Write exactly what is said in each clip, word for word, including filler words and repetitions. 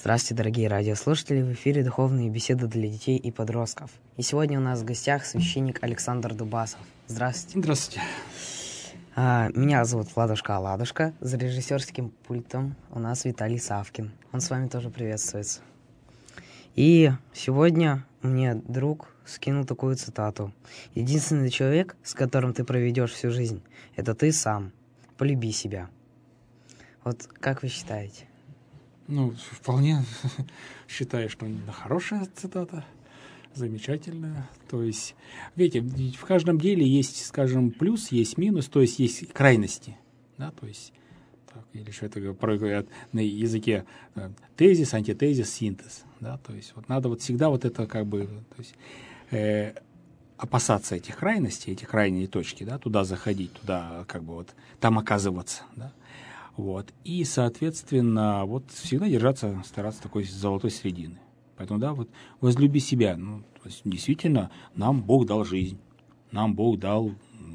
Здравствуйте, дорогие радиослушатели! В эфире духовные беседы для детей и подростков. И сегодня у нас в гостях священник Александр Дубасов. Здравствуйте. Здравствуйте. А, меня зовут Владушка Аладушка. За режиссерским пультом у нас Виталий Савкин. Он с вами тоже приветствуется. И сегодня мне друг скинул такую цитату. «Единственный человек, с которым ты проведешь всю жизнь, это ты сам. Полюби себя». Вот как вы считаете? Ну, вполне считаю, что хорошая цитата, замечательная. То есть, видите, в каждом деле есть, скажем, плюс, есть минус, то есть есть крайности. Да, то есть, так, или что это говорят на языке тезис, антитезис, синтез. Да, то есть, вот надо вот всегда вот это как бы, то есть, э, опасаться этих крайностей, этих крайние точки, да, туда заходить, туда как бы вот там оказываться, да. Вот. И, соответственно, вот всегда держаться, стараться такой золотой середины. Поэтому, да, вот возлюби себя. Ну, то есть, действительно, нам Бог дал жизнь. Нам Бог дал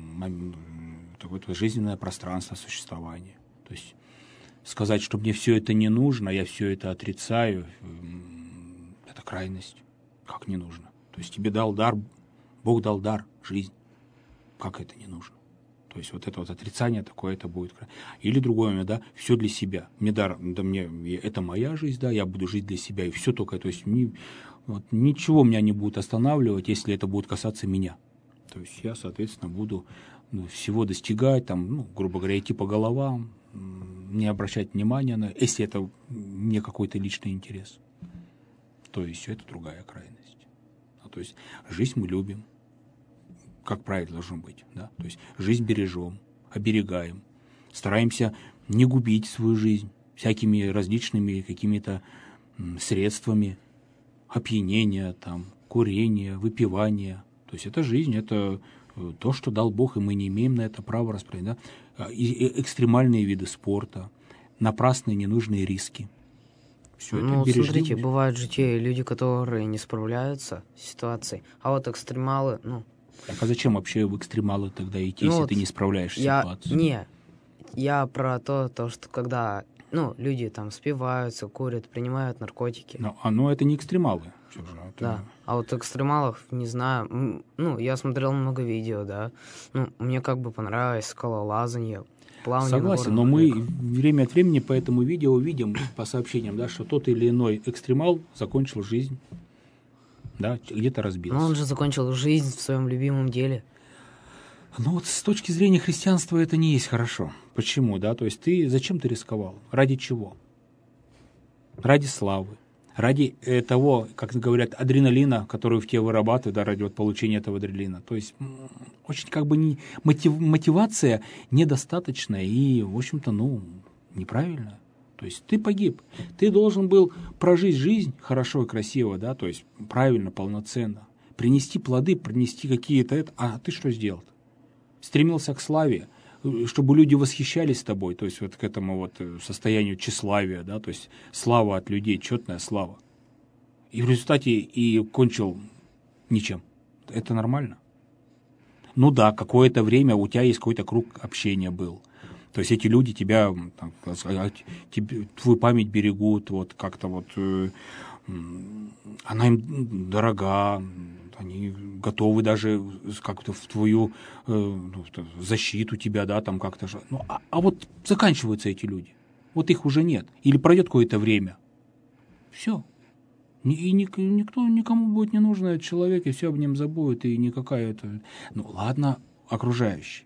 такое жизненное пространство существования. То есть сказать, что мне все это не нужно, я все это отрицаю, это крайность. Как не нужно? То есть тебе дал дар, Бог дал дар, жизнь. Как это не нужно? То есть вот это вот отрицание такое, это будет. Или другое момент, да, все для себя. Мне дар, да, мне, это моя жизнь, да, я буду жить для себя, и все только. То есть ни, вот, ничего меня не будет останавливать, если это будет касаться меня. То есть я, соответственно, буду ну, всего достигать, там, ну, грубо говоря, идти по головам, не обращать внимания на, если это не какой-то личный интерес. То есть это другая крайность. А, то есть жизнь мы любим. Как правильно должно быть, да? То есть жизнь бережем, оберегаем, стараемся не губить свою жизнь всякими различными какими-то средствами опьянения, там, курения, выпивания. То есть это жизнь, это то, что дал Бог, и мы не имеем на это права распространять. Да? И экстремальные виды спорта, напрасные ненужные риски. Все ну, это смотрите, бывают же те люди, которые не справляются с ситуацией, а вот экстремалы, ну, Так а зачем вообще в экстремалы тогда идти, ну, если вот ты не справляешься с я, ситуацией? Не, я про то, то, что когда ну, люди там спиваются, курят, принимают наркотики. Ну, а, ну это не экстремалы. Все же, это... Да, а вот экстремалов, не знаю, ну, я смотрел много видео, да, ну, мне как бы понравилось скалолазанье, плавание. Согласен, но мы время от времени по этому видео видим по сообщениям, да, что тот или иной экстремал закончил жизнь. Да, где-то разбился. Но он же закончил жизнь в своем любимом деле. Ну вот с точки зрения христианства это не есть хорошо. Почему, да? То есть ты зачем ты рисковал? Ради чего? Ради славы. Ради э, того, как говорят, адреналина, который в тебе вырабатывает, да, ради вот получения этого адреналина. То есть очень как бы не, мотив, мотивация недостаточная и, в общем-то, ну, неправильная. То есть ты погиб. Ты должен был прожить жизнь хорошо и красиво, да, то есть правильно, полноценно. Принести плоды, принести какие-то это. А ты что сделал? Стремился к славе, чтобы люди восхищались тобой, то есть вот к этому вот состоянию тщеславия, да, то есть слава от людей, четная слава. И в результате и кончил ничем. Это нормально? Ну да, какое-то время у тебя есть какой-то круг общения был. То есть эти люди тебя, там, тебе, твою память берегут, вот как-то вот, э, она им дорога, они готовы даже как-то в твою э, защиту тебя, да, там как-то. Ну, а, а вот заканчиваются эти люди, вот их уже нет, или пройдет какое-то время, все, и никто, никому будет не нужен этот человек, и все об нем забудет, и никакая это, ну ладно, окружающие.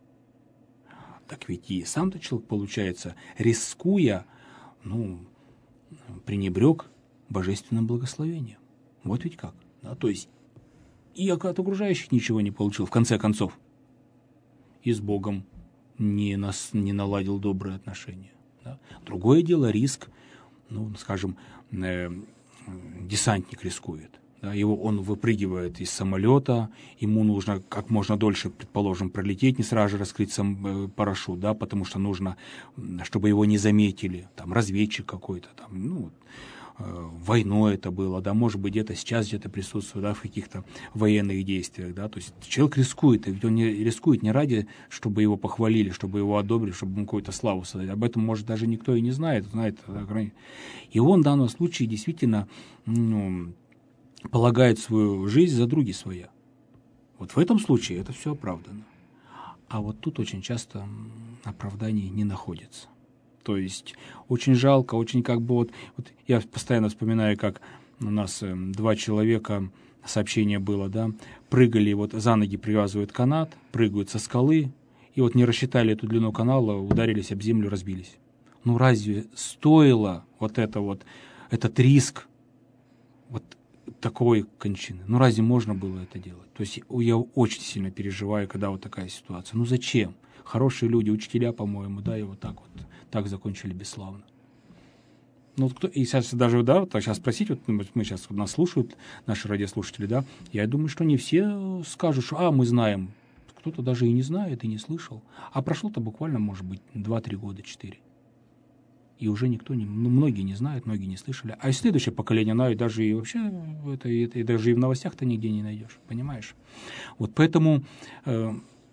Так ведь и сам-то человек, получается, рискуя, ну, пренебрег божественным благословением. Вот ведь как. Да? То есть и от окружающих ничего не получил, в конце концов. И с Богом не, нас, не наладил добрые отношения. Да? Другое дело риск, ну, скажем, э, десантник рискует. Да, его, он выпрыгивает из самолета, ему нужно как можно дольше, предположим, пролететь, не сразу же раскрыть сам парашют, да, потому что нужно, чтобы его не заметили, там, разведчик какой-то, там, ну, войной это было, да, может быть, где-то сейчас где-то присутствует, да, в каких-то военных действиях, да, то есть человек рискует, и ведь он не рискует не ради, чтобы его похвалили, чтобы его одобрили, чтобы ему какую-то славу создать, об этом, может, даже никто и не знает, знает, и он в данном случае действительно, ну, полагает свою жизнь за други своя. Вот в этом случае это все оправдано. А вот тут очень часто оправданий не находится. То есть очень жалко, очень как бы вот, вот я постоянно вспоминаю, как у нас э, два человека, сообщение было, да, прыгали, вот за ноги привязывают канат, прыгают со скалы, и вот не рассчитали эту длину канала, ударились об землю, разбились. Ну разве стоило вот это вот, этот риск вот такой кончины? Ну разве можно было это делать? То есть я очень сильно переживаю, когда вот такая ситуация. Ну зачем? Хорошие люди, учителя, по-моему, да, и вот так вот, так закончили бесславно. Ну, вот кто, и сейчас даже, да, вот сейчас спросить, вот мы сейчас нас слушают, наши радиослушатели, да, я думаю, что не все скажут, что, а, мы знаем. Кто-то даже и не знает, и не слышал. А прошло-то буквально, может быть, два-три года, четыре. И уже никто, не, ну, многие не знают, многие не слышали. А и следующее поколение знают, даже и вообще, это, это, и даже и в новостях-то нигде не найдешь, понимаешь? Вот поэтому... Э,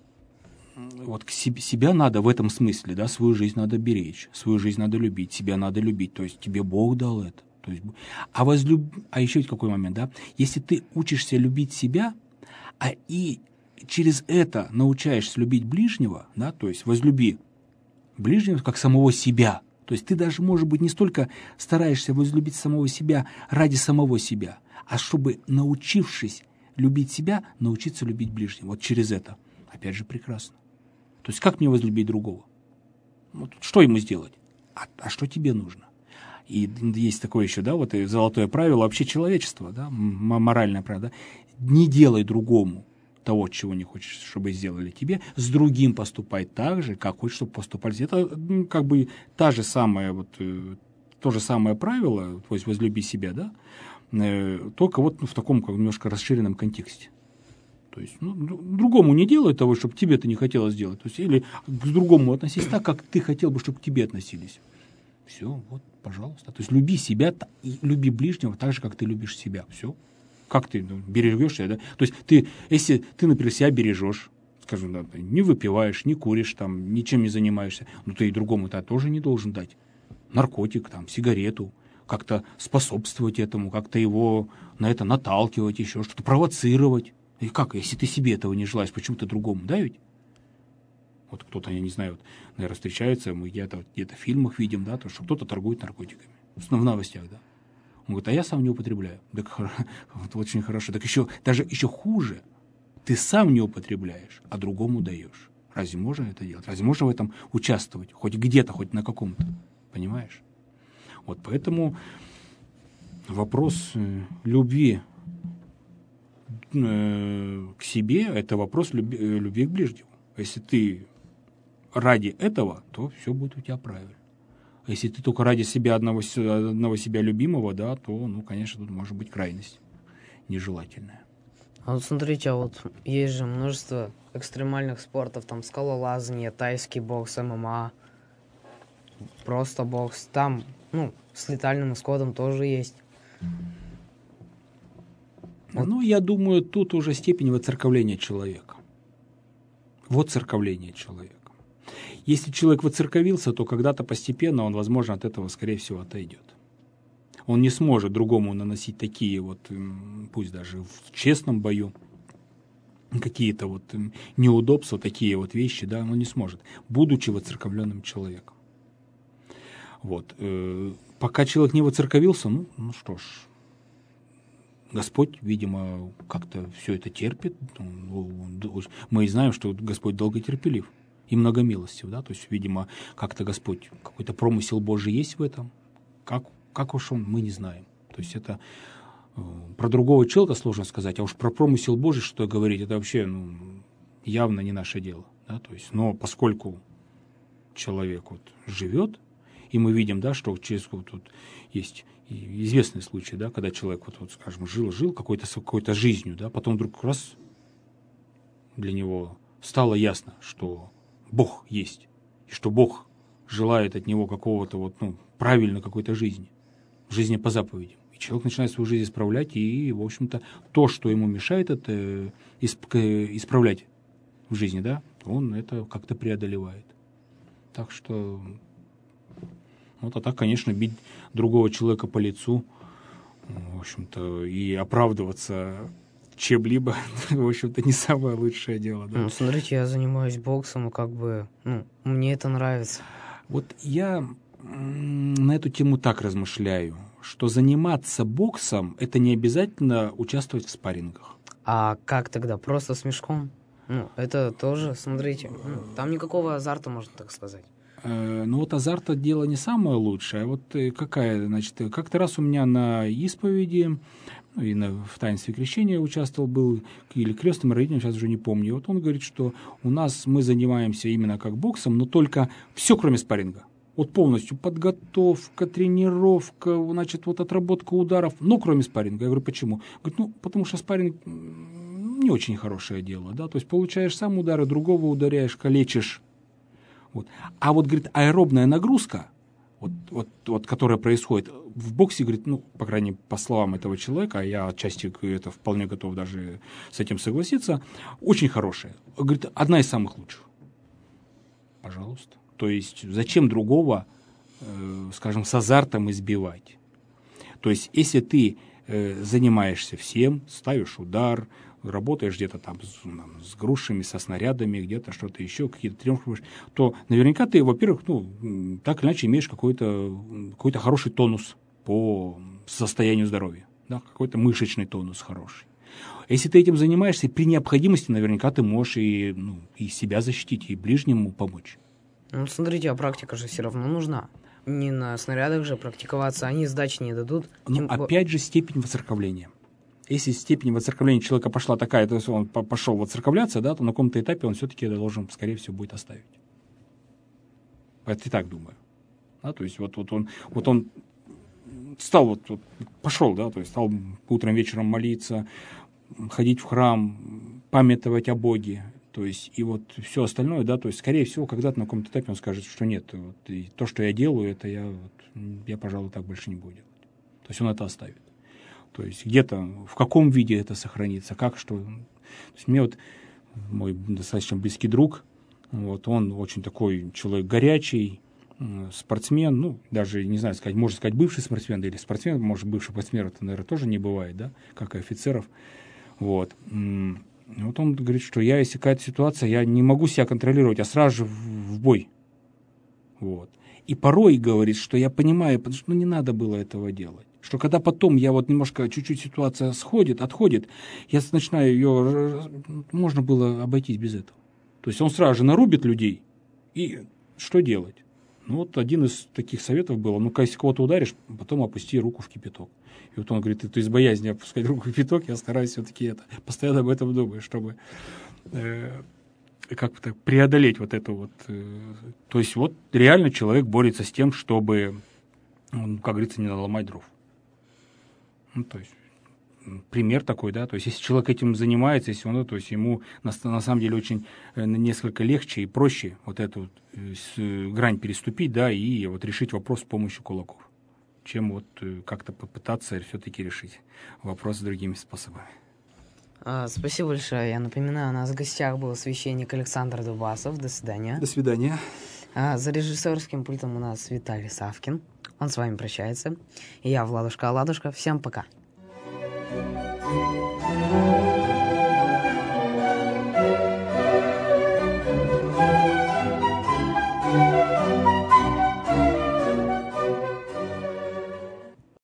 Вот к себе, себя надо в этом смысле, да, свою жизнь надо беречь, свою жизнь надо любить, себя надо любить, то есть тебе Бог дал это. То есть, а, возлюб... а еще ведь какой момент, да, если ты учишься любить себя, а и через это научаешься любить ближнего, да, то есть возлюби ближнего как самого себя, то есть ты даже, может быть, не столько стараешься возлюбить самого себя ради самого себя, а чтобы, научившись любить себя, научиться любить ближнего, вот через это, опять же, прекрасно. То есть как мне возлюбить другого? Вот, что ему сделать? А, а что тебе нужно? И есть такое еще, да, вот и золотое правило вообще человечества, да, моральное правило, да? Не делай другому того, чего не хочешь, чтобы сделали тебе, с другим поступай так же, как хочешь, чтобы поступали. Это, ну, как бы та же самая, вот, то же самое правило, то есть возлюби себя, да, только вот в таком как, немножко расширенном контексте. То есть, ну, другому не делай того, чтобы тебе это не хотелось делать. То есть, или к другому относись так, как ты хотел бы, чтобы к тебе относились. Все, вот, пожалуйста. То есть люби себя и люби ближнего так же, как ты любишь себя. Все. Как ты, ну, бережешь себя, да? То есть ты, если ты, например, себя бережешь, скажем, да, не выпиваешь, не куришь, там, ничем не занимаешься, ну ты и другому это тоже не должен дать. Наркотик, там, сигарету, как-то способствовать этому, как-то его на это наталкивать, еще что-то, провоцировать. И как, если ты себе этого не желаешь, почему ты другому, да ведь? Вот кто-то, я не знаю, вот, наверное, встречается, мы где-то, где-то в фильмах видим, да, то, что кто-то торгует наркотиками. В новостях, да. Он говорит, а я сам не употребляю. Так вот, очень хорошо. Так еще, даже еще хуже, ты сам не употребляешь, а другому даешь. Разве можно это делать? Разве можно в этом участвовать? Хоть где-то, хоть на каком-то. Понимаешь? Вот поэтому вопрос э, любви э, к себе – это вопрос люби, э, любви к ближнему. Если ты ради этого, то все будет у тебя правильно. А если ты только ради себя одного, одного себя любимого, да, то, ну, конечно, тут может быть крайность нежелательная. А вот смотрите, а вот есть же множество экстремальных спортов, там скалолазание, тайский бокс, ММА, просто бокс. Там, ну, с летальным исходом тоже есть. Вот. Ну, я думаю, тут уже степень воцерковления человека. Воцерковление человека. Если человек воцерковился, то когда-то постепенно он, возможно, от этого, скорее всего, отойдет. Он не сможет другому наносить такие вот, пусть даже в честном бою, какие-то вот неудобства, такие вот вещи, да, он не сможет, будучи воцерковленным человеком. Вот. Пока человек не воцерковился, ну, ну что ж, Господь, видимо, как-то все это терпит. Мы знаем, что Господь долготерпелив и многомилостив, да, то есть, видимо, как-то Господь, какой-то промысел Божий есть в этом. Как, как уж он, мы не знаем. То есть это э, про другого человека сложно сказать, а уж про промысел Божий что говорить, это вообще, ну, явно не наше дело, да, то есть, но поскольку человек вот живет, и мы видим, да, что через вот тут есть известный случай, да, когда человек вот, вот скажем, жил, жил какой-то какой-то жизнью, да, потом вдруг раз для него стало ясно, что Бог есть, и что Бог желает от него какого-то вот, ну, правильной какой-то жизни. жизни по заповедям. И человек начинает свою жизнь исправлять, и, в общем-то, то, что ему мешает это исправлять в жизни, да, он это как-то преодолевает. Так что, вот, а так, конечно, бить другого человека по лицу, в общем-то, и оправдываться чем-либо, в общем-то, не самое лучшее дело. Да? Ну, смотрите, я занимаюсь боксом, и как бы, ну, мне это нравится. Вот я на эту тему так размышляю, что заниматься боксом – это не обязательно участвовать в спаррингах. А как тогда? Просто с мешком? Ну, это тоже, смотрите, ну, там никакого азарта, можно так сказать. Э, ну, вот азарта дело не самое лучшее. А вот какая, значит, как-то раз у меня на исповеди, ну, и на, в таинстве крещения участвовал, был, или крестным родителем, сейчас уже не помню. И вот он говорит, что у нас мы занимаемся именно как боксом, но только все, кроме спарринга. Вот полностью подготовка, тренировка, значит, вот отработка ударов, но кроме спарринга. Я говорю, почему? Говорит, ну, потому что спарринг не очень хорошее дело, да, то есть получаешь сам удары, другого ударяешь, калечишь. Вот. А вот, говорит, аэробная нагрузка, вот, вот, вот, которая происходит в боксе, говорит, ну, по крайней мере, по словам этого человека, а я отчасти это вполне готов даже с этим согласиться, очень хорошая. Говорит, одна из самых лучших. Пожалуйста. То есть зачем другого, э, скажем, с азартом избивать? То есть если ты э, занимаешься всем, ставишь удар, работаешь где-то там с, там с грушами, со снарядами, где-то что-то еще, какие-то тренировки, то наверняка ты, во-первых, ну, так или иначе имеешь какой-то, какой-то хороший тонус по состоянию здоровья, да, какой-то мышечный тонус хороший. Если ты этим занимаешься, при необходимости наверняка ты можешь и, ну, и себя защитить, и ближнему помочь. Ну, смотрите, а практика же все равно нужна. Не на снарядах же практиковаться, они сдачи не дадут. Ну, Тем... опять же, степень воцерковления. Если степень воцерковления человека пошла такая, то есть он пошел воцерковляться, да, то на каком-то этапе он все-таки это должен, скорее всего, будет оставить. Это и так думаю. Да, то есть вот, вот, он, вот он стал, вот, вот, пошел, да, то есть стал утром, вечером молиться, ходить в храм, памятовать о Боге. То есть, и вот все остальное, да, то есть, скорее всего, когда-то на каком-то этапе он скажет, что нет, вот, и то, что я делаю, это я, вот, я, пожалуй, так больше не буду делать. То есть, он это оставит. То есть, где-то, в каком виде это сохранится, как, что. То есть, мне вот мой достаточно близкий друг, вот, он очень такой человек горячий, спортсмен, ну, даже, не знаю, сказать, можно сказать, бывший спортсмен, да, или спортсмен, может, бывший спортсмен, это, наверное, тоже не бывает, да, как и офицеров, вот. Вот он говорит, что я, если какая-то ситуация, я не могу себя контролировать, а сразу же в, в бой. Вот. И порой говорит, что я понимаю, потому что ну, не надо было этого делать. Что когда потом я вот немножко, чуть-чуть ситуация сходит, отходит, я начинаю ее, можно было обойтись без этого. То есть он сразу же нарубит людей, и что делать? Ну вот один из таких советов был, ну-ка, если кого-то ударишь, потом опусти руку в кипяток. И вот он говорит, это из боязни опускать руку в кипяток, я стараюсь все-таки это, постоянно об этом думаю, чтобы э, как-то преодолеть вот это вот. Э, то есть вот реально человек борется с тем, чтобы, он, как говорится, не наломать дров. Ну, то есть пример такой, да, то есть если человек этим занимается, если он, то есть ему на, на самом деле очень э, несколько легче и проще вот эту вот, э, с, грань переступить, да, и вот решить вопрос с помощью кулаков, чем вот э, как-то попытаться все-таки решить вопрос другими способами. А, спасибо большое. Я напоминаю, у нас в гостях был священник Александр Дубасов. До свидания. До свидания. А, за режиссерским пультом у нас Виталий Савкин. Он с вами прощается. И я, Владушка Оладушка. Всем пока.